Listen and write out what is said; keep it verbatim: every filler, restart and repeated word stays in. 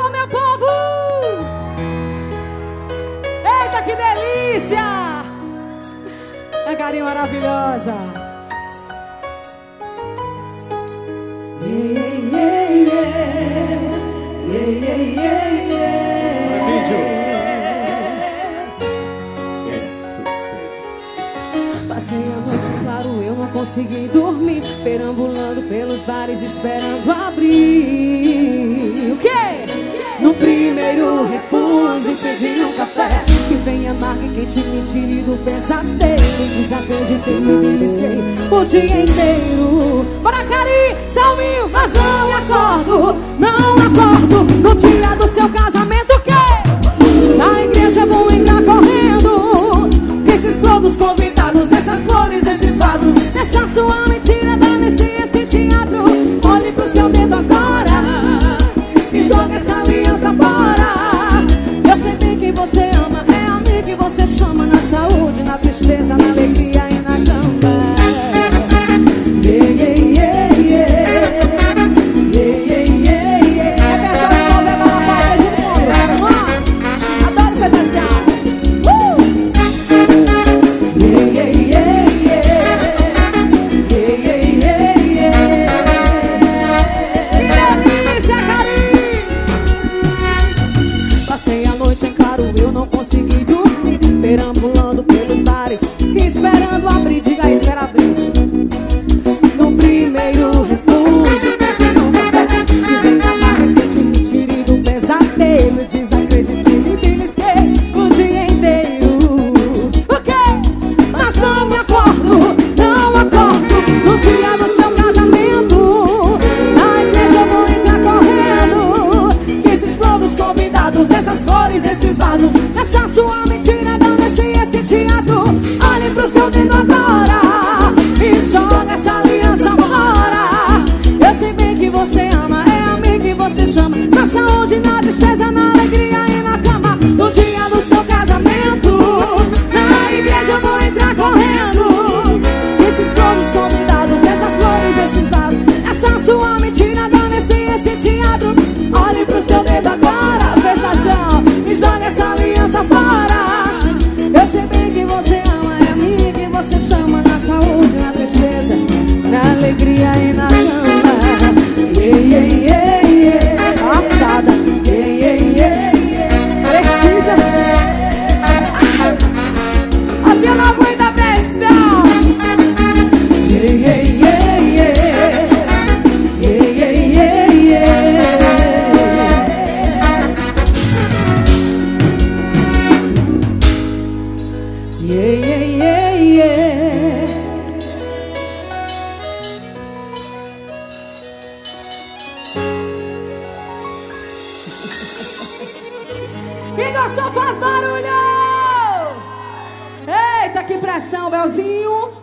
Atenção, meu povo! Eita, que delícia! É carinho maravilhosa. Yeah, yeah, yeah. Yeah, yeah, yeah, yeah. Passei a noite, claro, eu não consegui dormir, perambulando pelos bares, esperando abrir. O quê? No primeiro refúgio pedi um café que venha amargo e quente, me tire do pesadelo. Desacreditei, me belisquei o dia inteiro. Bora, Cari, Salminho, mas não me acordo, não acordo no dia do seu casamento. O quê? Na igreja vou entrar correndo, esses todos convidados, essas flores, esses vasos, essa sua mentira, dane-se esse teatro. Olhe pro seu dedo agora e joga essa aliança fora. Eu sei bem quem você ama, é a mim que você chama. Na saúde, na tristeza, na alegria e na cama. Yeah, yeah, yeah, yeah. Yeah, yeah, yeah, yeah. É verdade que eu levo uma palma de mundo. Adoro presenciar. Uh! Yeah, yeah, yeah, yeah. Yeah, yeah, yeah, yeah. Que delícia, carinho! Passei a noite em claro, eu não consegui dormir, perambulando pelos bares, esperando abrir. Diga, espera abrir. No primeiro refúgio pedi um café que vem da marca que me tire do pesadelo. Desacreditei, me belisquei o dia inteiro. O quê? Mas não me acordo, não acordo no dia do seu casamento. Na igreja eu vou entrar correndo, que esses todos convidados, essas flores, esses vasos, essa sua mentira, dane-se esse teatro. Olhe pro seu dedo agora e joga essa aliança fora. Eu sei bem que você ama, é a mim que você chama. Na saúde, na tristeza, na alegria e na cama. No dia do seu casamento, na igreja eu vou entrar correndo, esses todos convidados, essas flores, esses vasos, essa sua mentira, dane-se esse teatro. Olhe pro seu dedo agora, prestação, e joga essa aliança fora. Eu sei bem que você ama, é a mim que você chama. Na saúde, na tristeza, na alegria e na cama. Yeah, yeah, yeah, yeah. Passada. Yeah, yeah, yeah, yeah. Precisa. Assim eu não aguento a pressão. Yeah, yeah, yeah, yeah. Yeah, yeah, yeah, yeah. Yeah, yeah, yeah, yeah. Quem gostou faz barulho! Eita, que pressão, Belzinho!